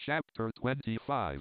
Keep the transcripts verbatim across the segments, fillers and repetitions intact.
Chapter twenty-five.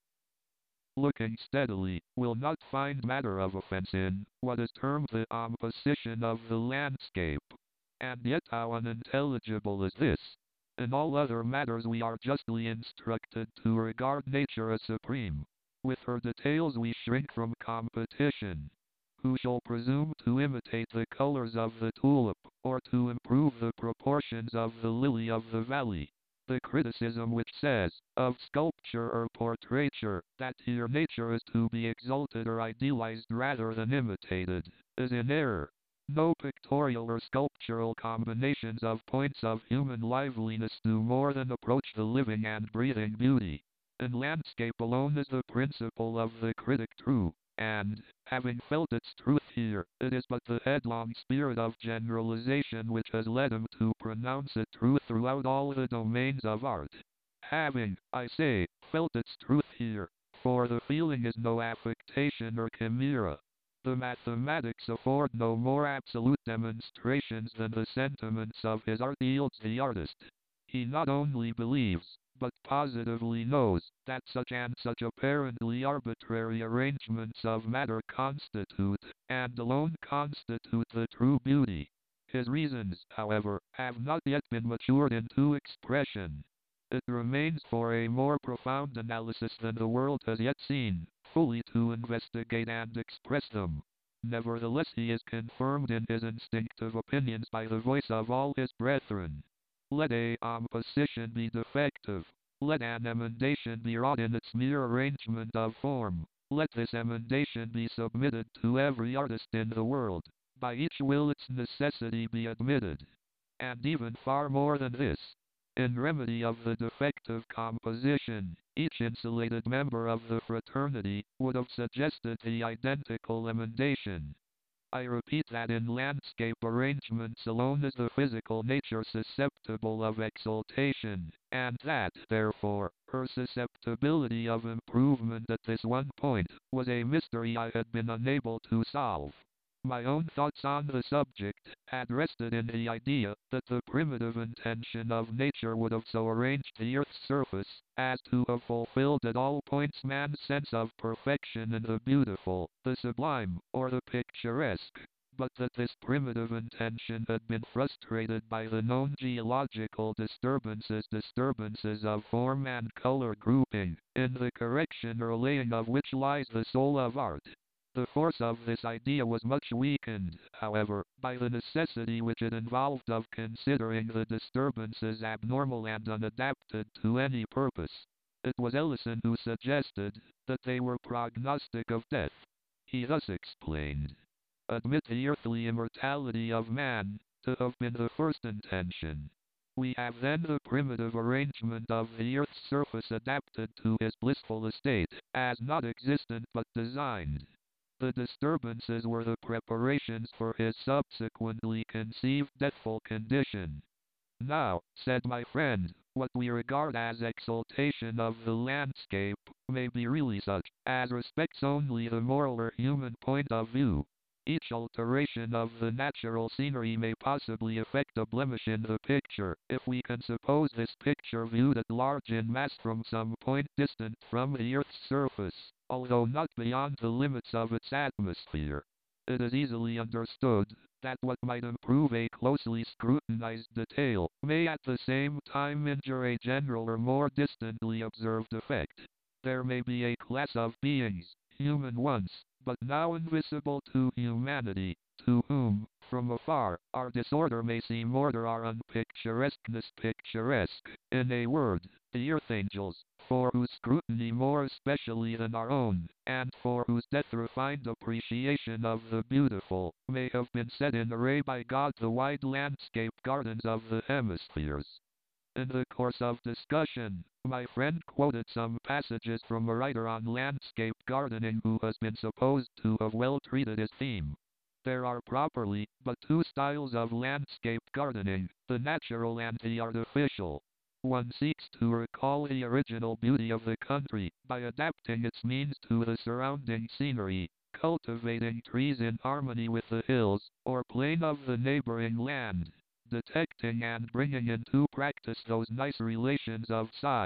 Looking steadily will not find matter of offense in what is termed the composition of the landscape. And yet how unintelligible is this? In all other matters we are justly instructed to regard nature as supreme. With her details we shrink from competition. Who shall presume to imitate the colors of the tulip, or to improve the proportions of the lily of the valley? The criticism which says, of sculpture or portraiture, that here nature is to be exalted or idealized rather than imitated, is in error. No pictorial or sculptural combinations of points of human liveliness do more than approach the living and breathing beauty. In landscape alone is the principle of the critic true, and, having felt its truth here, it is but the headlong spirit of generalization which has led him to pronounce it true throughout all the domains of art. Having, I say, felt its truth here, for the feeling is no affectation or chimera. The mathematics afford no more absolute demonstrations than the sentiments of his art yields the artist. He not only believes, but positively knows, that such and such apparently arbitrary arrangements of matter constitute, and alone constitute the true beauty. His reasons, however, have not yet been matured into expression. It remains for a more profound analysis than the world has yet seen, fully to investigate and express them. Nevertheless he is confirmed in his instinctive opinions by the voice of all his brethren. Let a composition be defective. Let an emendation be wrought in its mere arrangement of form. Let this emendation be submitted to every artist in the world. By each will its necessity be admitted. And even far more than this. In remedy of the defective composition, each insulated member of the fraternity would have suggested the identical emendation. I repeat that in landscape arrangements alone is the physical nature susceptible of exaltation, and that, therefore, her susceptibility of improvement at this one point was a mystery I had been unable to solve. My own thoughts on the subject had rested in the idea that the primitive intention of nature would have so arranged the earth's surface as to have fulfilled at all points man's sense of perfection in the beautiful, the sublime, or the picturesque, but that this primitive intention had been frustrated by the known geological disturbances disturbances of form and color grouping, in the correction or laying of which lies the soul of art. The force of this idea was much weakened, however, by the necessity which it involved of considering the disturbances abnormal and unadapted to any purpose. It was Ellison who suggested that they were prognostic of death. He thus explained: admit the earthly immortality of man to have been the first intention. We have then the primitive arrangement of the earth's surface adapted to his blissful estate, as not existent but designed. The disturbances were the preparations for his subsequently conceived deathful condition. Now, said my friend, what we regard as exaltation of the landscape may be really such as respects only the moral or human point of view. Each alteration of the natural scenery may possibly effect a blemish in the picture, if we can suppose this picture viewed at large in mass from some point distant from the earth's surface, although not beyond the limits of its atmosphere. It is easily understood that what might improve a closely scrutinized detail may at the same time injure a general or more distantly observed effect. There may be a class of beings, human once, but now invisible to humanity, to whom, from afar, our disorder may seem order, our unpicturesqueness picturesque. In a word, the earth angels, for whose scrutiny more especially than our own, and for whose death refined appreciation of the beautiful, may have been set in array by God the wide landscape gardens of the hemispheres. In the course of discussion, my friend quoted some passages from a writer on landscape gardening who has been supposed to have well treated his theme. There are properly but two styles of landscape gardening, the natural and the artificial. One seeks to recall the original beauty of the country by adapting its means to the surrounding scenery, cultivating trees in harmony with the hills or plain of the neighboring land, detecting and bringing into practice those nice relations of size,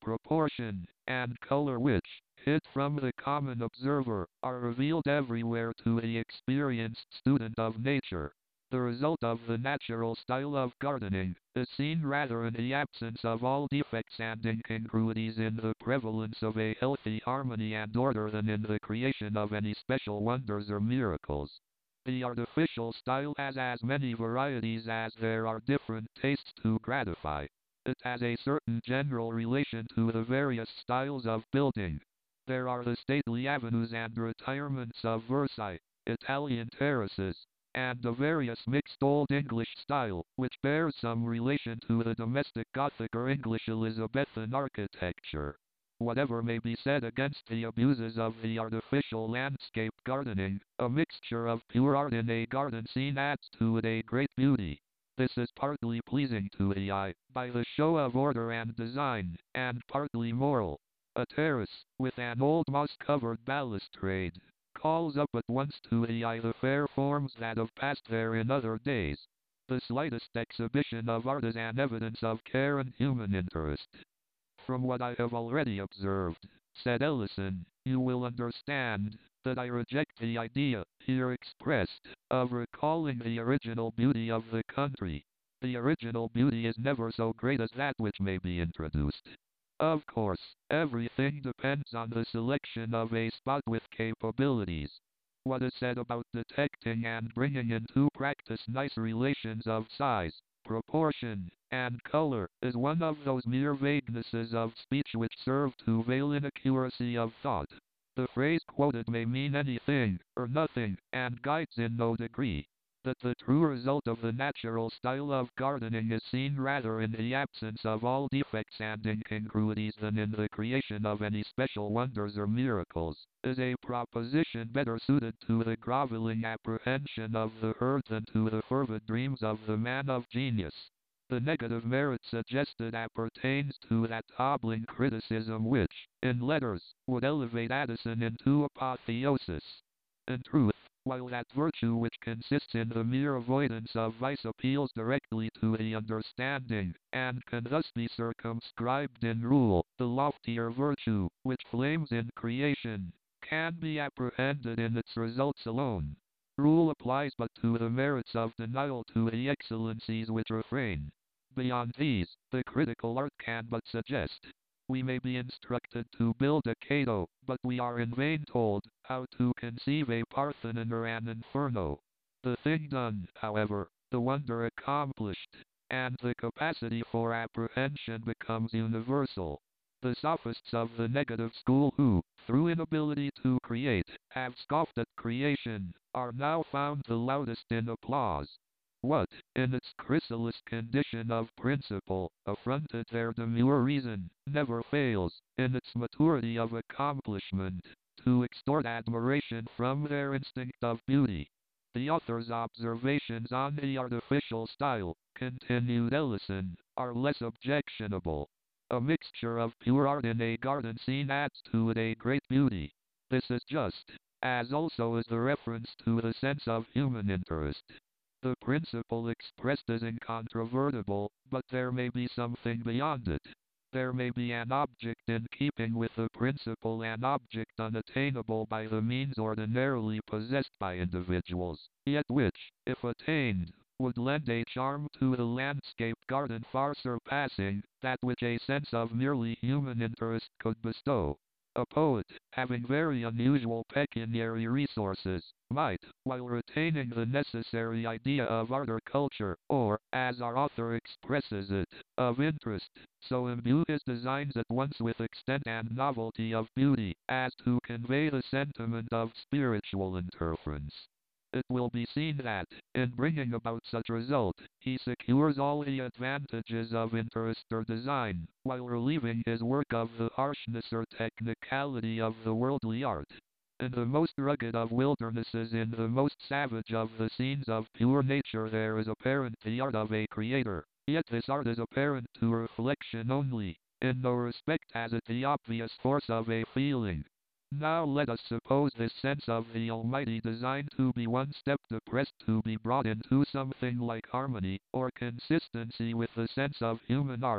proportion, and color which, hid from the common observer, are revealed everywhere to the experienced student of nature. The result of the natural style of gardening is seen rather in the absence of all defects and incongruities in the prevalence of a healthy harmony and order than in the creation of any special wonders or miracles. The artificial style has as many varieties as there are different tastes to gratify. It has a certain general relation to the various styles of building. There are the stately avenues and retirements of Versailles, Italian terraces, and the various mixed Old English style, which bears some relation to the domestic Gothic or English Elizabethan architecture. Whatever may be said against the abuses of the artificial landscape gardening, a mixture of pure art in a garden scene adds to it a great beauty. This is partly pleasing to the eye, by the show of order and design, and partly moral. A terrace, with an old moss-covered balustrade, calls up at once to the eye the fair forms that have passed there in other days. The slightest exhibition of art is an evidence of care and human interest. From what I have already observed, said Ellison, you will understand that I reject the idea, here expressed, of recalling the original beauty of the country. The original beauty is never so great as that which may be introduced. Of course, everything depends on the selection of a spot with capabilities. What is said about detecting and bringing into practice nice relations of size, proportion, and color is one of those mere vaguenesses of speech which serve to veil inaccuracy of thought. The phrase quoted may mean anything, or nothing, and guides in no degree. That the true result of the natural style of gardening is seen rather in the absence of all defects and incongruities than in the creation of any special wonders or miracles, is a proposition better suited to the groveling apprehension of the herd than to the fervid dreams of the man of genius. The negative merit suggested appertains to that hobbling criticism which, in letters, would elevate Addison into apotheosis. In truth, while that virtue which consists in the mere avoidance of vice appeals directly to the understanding, and can thus be circumscribed in rule, the loftier virtue, which flames in creation, can be apprehended in its results alone. Rule applies but to the merits of denial, to the excellencies which refrain. Beyond these, the critical art can but suggest. We may be instructed to build a Cato, but we are in vain told how to conceive a Parthenon or an Inferno. The thing done, however, the wonder accomplished, and the capacity for apprehension becomes universal. The sophists of the negative school who, through inability to create, have scoffed at creation, are now found the loudest in applause. What, in its chrysalis condition of principle, affronted their demure reason, never fails, in its maturity of accomplishment, to extort admiration from their instinct of beauty. The author's observations on the artificial style, continued Ellison, are less objectionable. A mixture of pure art in a garden scene adds to it a great beauty. This is just, as also is the reference to the sense of human interest. The principle expressed is incontrovertible, but there may be something beyond it. There may be an object in keeping with the principle, an object unattainable by the means ordinarily possessed by individuals, yet which, if attained, would lend a charm to the landscape garden far surpassing that which a sense of merely human interest could bestow. A poet, having very unusual pecuniary resources, might, while retaining the necessary idea of art or culture, or, as our author expresses it, of interest, so imbue his designs at once with extent and novelty of beauty, as to convey the sentiment of spiritual interference. It will be seen that, in bringing about such result, he secures all the advantages of interest or design, while relieving his work of the harshness or technicality of the worldly art. In the most rugged of wildernesses, in the most savage of the scenes of pure nature, there is apparent the art of a creator, yet this art is apparent to reflection only. In no respect has it the obvious force of a feeling. Now let us suppose this sense of the Almighty design to be one step depressed, to be brought into something like harmony, or consistency with the sense of human art,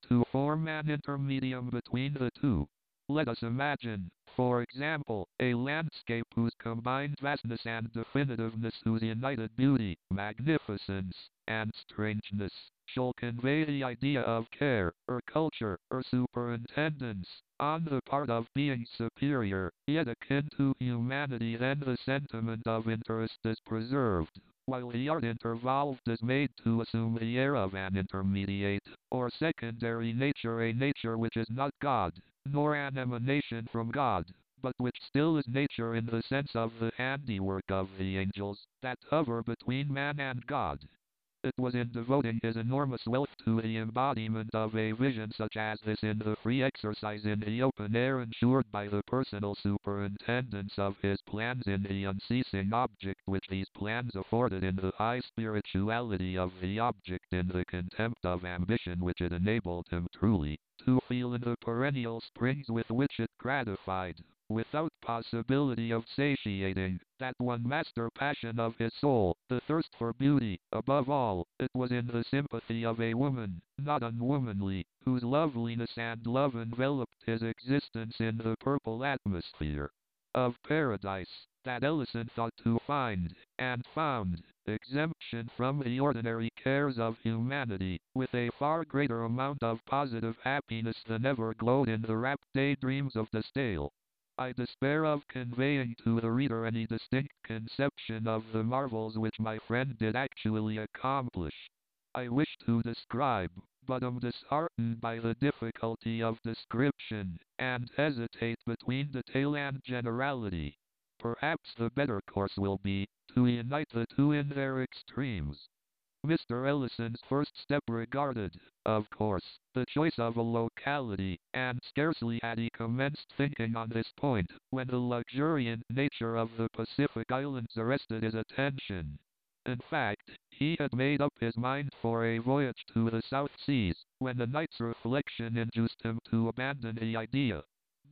to form an intermedium between the two. Let us imagine, for example, a landscape whose combined vastness and definitiveness, whose united beauty, magnificence, and strangeness, shall convey the idea of care, or culture, or superintendence, on the part of being superior, yet akin to humanity. Then the sentiment of interest is preserved, while the art intervolved is made to assume the air of an intermediate, or secondary nature, a nature which is not God, nor an emanation from God, but which still is nature in the sense of the handiwork of the angels, that hover between man and God. It was in devoting his enormous wealth to the embodiment of a vision such as this, in the free exercise in the open air ensured by the personal superintendence of his plans in the unceasing object which these plans afforded, in the high spirituality of the object, in the contempt of ambition which it enabled him truly to feel in the perennial springs with which it gratified, without possibility of satiating, that one master passion of his soul, the thirst for beauty. Above all, it was in the sympathy of a woman, not unwomanly, whose loveliness and love enveloped his existence in the purple atmosphere of paradise, that Ellison thought to find, and found, exemption from the ordinary cares of humanity, with a far greater amount of positive happiness than ever glowed in the rapt daydreams of De Staël. I despair of conveying to the reader any distinct conception of the marvels which my friend did actually accomplish. I wish to describe, but am disheartened by the difficulty of description, and hesitate between detail and generality. Perhaps the better course will be, to unite the two in their extremes. Mister Ellison's first step regarded, of course, the choice of a locality, and scarcely had he commenced thinking on this point, when the luxuriant nature of the Pacific Islands arrested his attention. In fact, he had made up his mind for a voyage to the South Seas, when a night's reflection induced him to abandon the idea.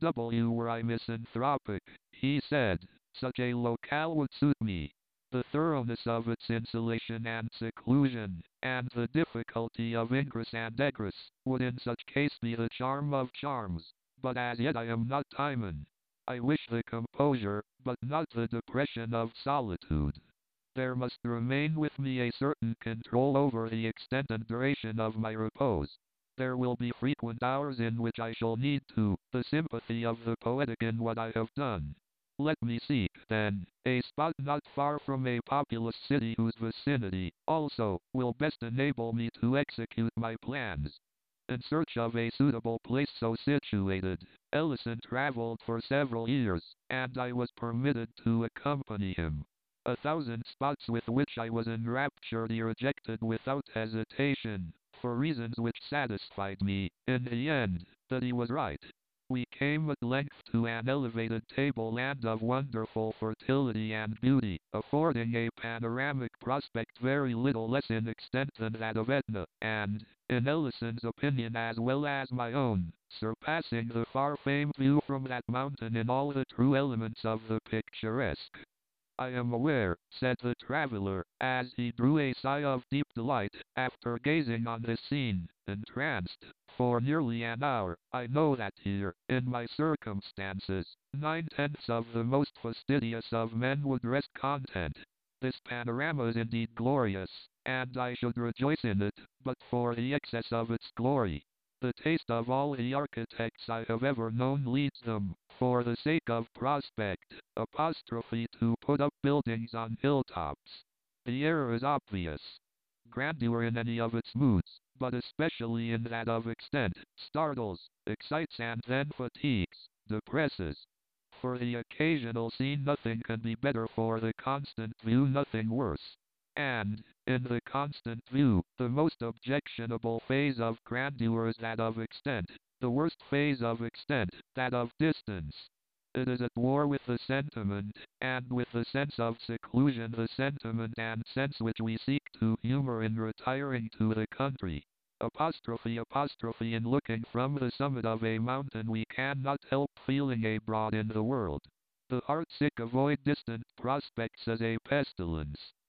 W were I misanthropic, he said, such a locale would suit me. The thoroughness of its insulation and seclusion, and the difficulty of ingress and egress, would in such case be the charm of charms. But as yet I am not Timon. I wish the composure, but not the depression of solitude. There must remain with me a certain control over the extent and duration of my repose. There will be frequent hours in which I shall need to, the sympathy of the poetic in what I have done. Let me seek, then, a spot not far from a populous city whose vicinity, also, will best enable me to execute my plans. In search of a suitable place so situated, Ellison traveled for several years, and I was permitted to accompany him. A thousand spots with which I was enraptured he rejected without hesitation, for reasons which satisfied me, in the end, that he was right. We came at length to an elevated tableland of wonderful fertility and beauty, affording a panoramic prospect very little less in extent than that of Etna, and, in Ellison's opinion as well as my own, surpassing the far-famed view from that mountain in all the true elements of the picturesque. I am aware, said the traveler, as he drew a sigh of deep delight, after gazing on this scene, entranced, for nearly an hour, I know that here, in my circumstances, nine-tenths of the most fastidious of men would rest content. This panorama is indeed glorious, and I should rejoice in it, but for the excess of its glory. The taste of all the architects I have ever known leads them, for the sake of prospect, apostrophe to put up buildings on hilltops. The error is obvious. Grandeur in any of its moods, but especially in that of extent, startles, excites and then fatigues, depresses. For the occasional scene nothing can be better, for the constant view nothing worse. And, in the constant view, the most objectionable phase of grandeur is that of extent, the worst phase of extent, that of distance. It is at war with the sentiment, and with the sense of seclusion, the sentiment and sense which we seek to humor in retiring to the country. Apostrophe apostrophe in looking from the summit of a mountain we cannot help feeling abroad in the world. The heart sick avoid distant prospects as a pestilence.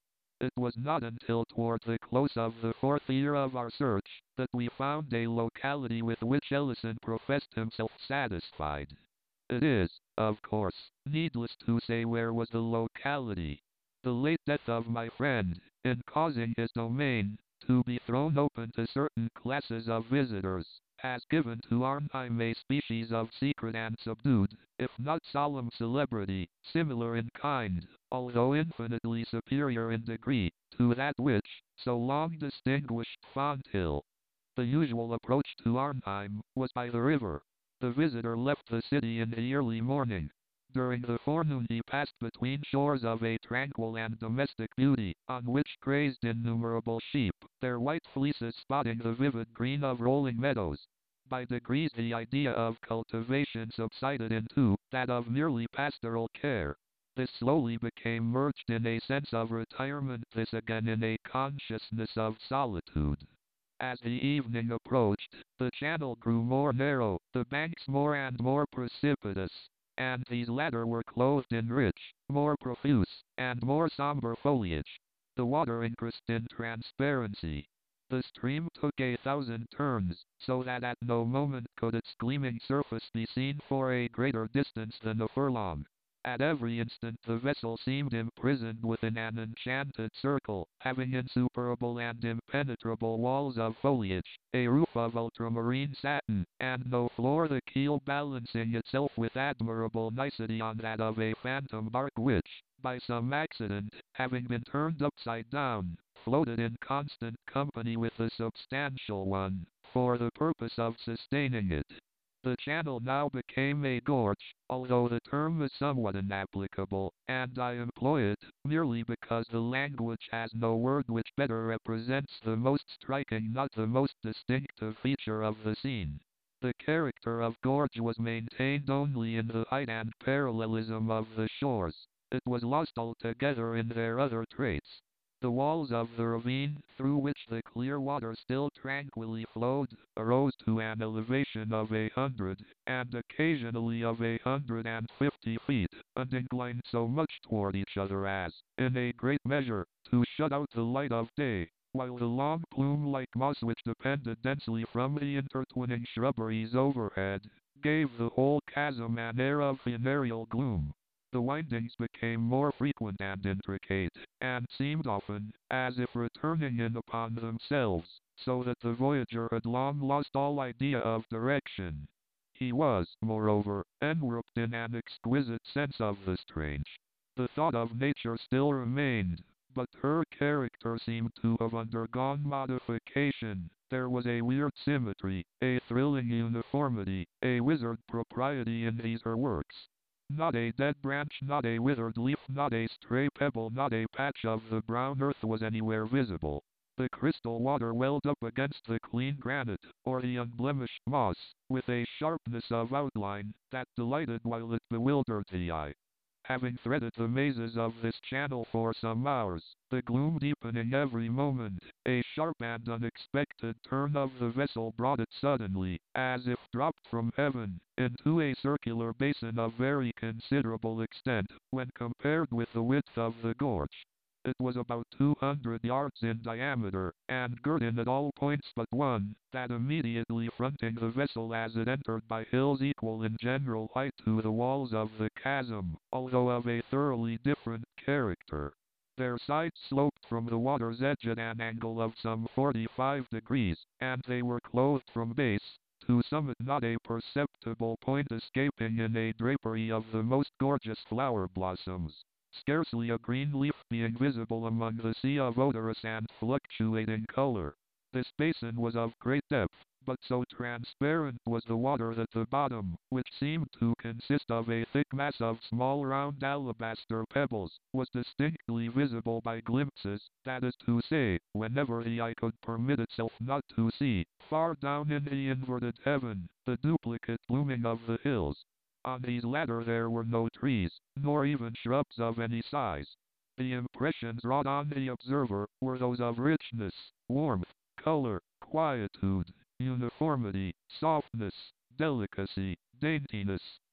It was not until toward the close of the fourth year of our search that we found a locality with which Ellison professed himself satisfied. It is, of course, needless to say where was the locality. The late death of my friend, in causing his domain to be thrown open to certain classes of visitors, has given to Arnheim a species of secret and subdued, if not solemn celebrity, similar in kind, although infinitely superior in degree, to that which, so long distinguished Fonthill. The usual approach to Arnheim was by the river. The visitor left the city in the early morning. During the forenoon he passed between shores of a tranquil and domestic beauty, on which grazed innumerable sheep, their white fleeces spotting the vivid green of rolling meadows. By degrees the idea of cultivation subsided into that of merely pastoral care. This slowly became merged in a sense of retirement, this again in a consciousness of solitude. As the evening approached, the channel grew more narrow, the banks more and more precipitous, and these latter were clothed in rich, more profuse, and more somber foliage. The water increased in transparency. The stream took a thousand turns, so that at no moment could its gleaming surface be seen for a greater distance than a furlong. At every instant the vessel seemed imprisoned within an enchanted circle, having insuperable and impenetrable walls of foliage, a roof of ultramarine satin, and no floor, the keel balancing itself with admirable nicety on that of a phantom bark which, by some accident, having been turned upside down, floated in constant company with the substantial one, for the purpose of sustaining it. The channel now became a gorge, although the term is somewhat inapplicable, and I employ it merely because the language has no word which better represents the most striking, not the most distinctive feature of the scene. The character of gorge was maintained only in the height and parallelism of the shores. It was lost altogether in their other traits. The walls of the ravine, through which the clear water still tranquilly flowed, arose to an elevation of a hundred, and occasionally of a hundred and fifty feet, and inclined so much toward each other as, in a great measure, to shut out the light of day, while the long plume-like moss which depended densely from the intertwining shrubberies overhead, gave the whole chasm an air of funereal gloom. The windings became more frequent and intricate, and seemed often, as if returning in upon themselves, so that the voyager had long lost all idea of direction. He was, moreover, enwrapped in an exquisite sense of the strange. The thought of nature still remained, but her character seemed to have undergone modification. There was a weird symmetry, a thrilling uniformity, a wizard propriety in these her works. Not a dead branch, not a withered leaf, not a stray pebble, not a patch of the brown earth was anywhere visible. The crystal water welled up against the clean granite, or the unblemished moss, with a sharpness of outline that delighted while it bewildered the eye. Having threaded the mazes of this channel for some hours, the gloom deepening every moment, a sharp and unexpected turn of the vessel brought it suddenly, as if dropped from heaven, into a circular basin of very considerable extent, when compared with the width of the gorge. It was about two hundred yards in diameter, and girt in at all points but one, that immediately fronting the vessel as it entered by hills equal in general height to the walls of the chasm, although of a thoroughly different character. Their sides sloped from the water's edge at an angle of some forty-five degrees, and they were clothed from base to summit, not a perceptible point escaping in a drapery of the most gorgeous flower blossoms. Scarcely a green leaf being visible among the sea of odorous and fluctuating color. This basin was of great depth, but so transparent was the water that the bottom, which seemed to consist of a thick mass of small round alabaster pebbles, was distinctly visible by glimpses, that is to say, whenever the eye could permit itself not to see, far down in the inverted heaven, the duplicate blooming of the hills. On these latter there were no trees, nor even shrubs of any size. The impressions wrought on the observer were those of richness, warmth, color, quietude, uniformity, softness, delicacy, daintiness,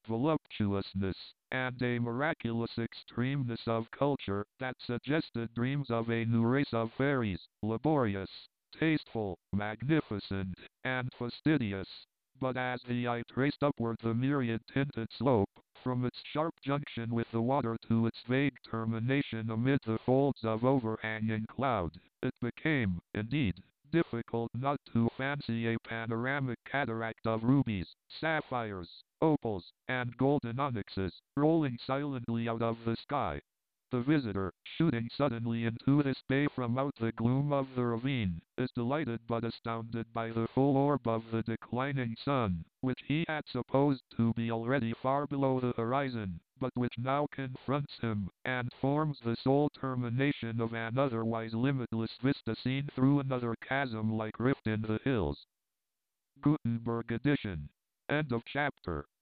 voluptuousness, and a miraculous extremeness of culture that suggested dreams of a new race of fairies, laborious, tasteful, magnificent, and fastidious. But as the eye traced upward the myriad-tinted slope, from its sharp junction with the water to its vague termination amid the folds of overhanging cloud, it became, indeed, difficult not to fancy a panoramic cataract of rubies, sapphires, opals, and golden onyxes, rolling silently out of the sky. The visitor, shooting suddenly into this bay from out the gloom of the ravine, is delighted but astounded by the full orb of the declining sun, which he had supposed to be already far below the horizon, but which now confronts him, and forms the sole termination of an otherwise limitless vista seen through another chasm-like rift in the hills. Gutenberg edition. End of chapter.